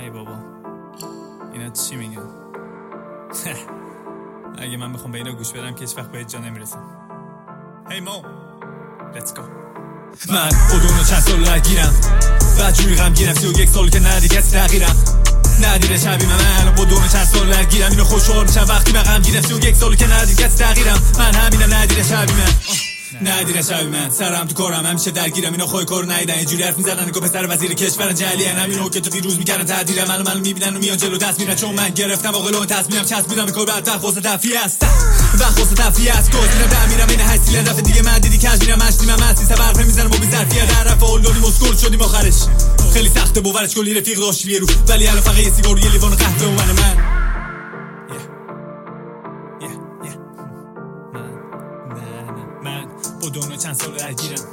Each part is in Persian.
ای بابا اینا چی میگن؟ اگه من بخوام به اینا گوش بدم که هیچ وقت به هیچ جا نمیرسم. هی مو let's go. من خودونو چند سال درگیرم، بعد جوری غمگیرم 31 سال که ندی کسی تغییرم، ندیده شبیه من خودونو چند سال درگیرم، اینو خوشحال میشم وقتی من غمگیرم 31 سال که ندی کسی تغییرم، من همینم ندیده شبیه من ندیده شبیه من سرم تو کارم همیشه درگیرم، اینا خواهی کارو ندیدن اینجوری حرف میزنن که پسر وزیر کشور جلیان، همینو که تو دیروز میکردن تعدیرم منو میبینن و میان جلو دست میرن، چون من گرفتم عاقلانه تصمیمم چسبیدم به کار بعد وقت تفریح است وقت واسه تفریح است گوش میرم در میرم این هستیل دفعه دیگه من دیدی کج میرم مشتی من مستی سبرف میزنم با بی ظرفیت در رفع اولدادیم اسکول شدیم آخرش خیلی سخته باورش کلی رفیق داشت یه رو ولی الان فقط یه سیگار و یه لیوان قهوه و من با دنیا چند سال درگیرم،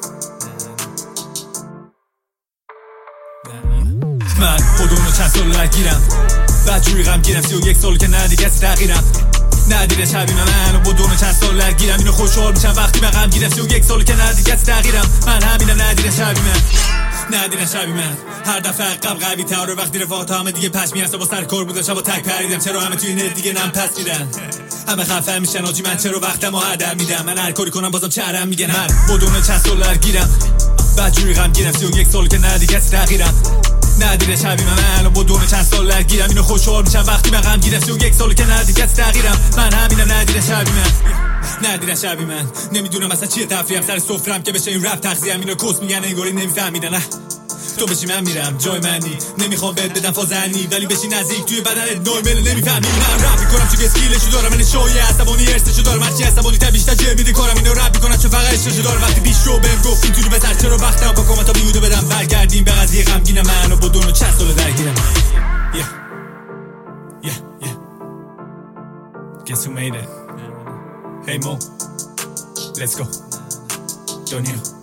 من با دنیا چند سال درگیرم، بعد جوری غمگیرم 31 سال که ندی کسی تغییرم، ندیده شبیه من با دنیا چند سال درگیرم، اینو خوشحال میشم وقتی من غمگیرم 31 سال که ندی کسی تغییرم، من همینم ندیده شبیه من هر دفعه عقب قوی تره وقتی رفاقات همه دیگه پشمی هستم با سر کار بودم شبا تک پریدم، چرا همه توی نت دیگه نم پس میدن همه خفه میشن آجی من چرا وقتمو هدر میدم، من هر کاری کنم بازم چرم میگن، من با دنیا چند سال درگیرم، بعد جوری غمگیرم 31 سال که ندی کسی تغییرم، ندیده شبیه من با دنیا چند سال درگیرم، اینو خوشحال میشم وقتی من غمگیرم 31 سال که ندی کسی تغییرم، من همینم ندیده شبیه من نمیدونم اصلا چیه تفریحم سر سفرم که بشه این رپ تغذیه‌ام، اینو کس میگن انگاری نمیفهمیدن، نه تو بشی من میرم جای منی نمیخوام بهت بدم فازنی ولی بشی نزدیک توی بدنت نورمال نمیفهمی من رپ میکنم چون اسکیلشو دارم، من شوی عصبانی ارسشو دارم، هرچی عصبانی تر بیشتر جه میده کارم، اینو رپ میکنم چون فقط عشقشو دارم، وقتی بیش رو بهم گفت اینجوری بزر چرا وقتم با کامنتا بیوده بدم برگردیم به قضیه غمگینم، منو با دونو چند سال درگیرم Guess who made it? Hey Mo, let's go. Don't you?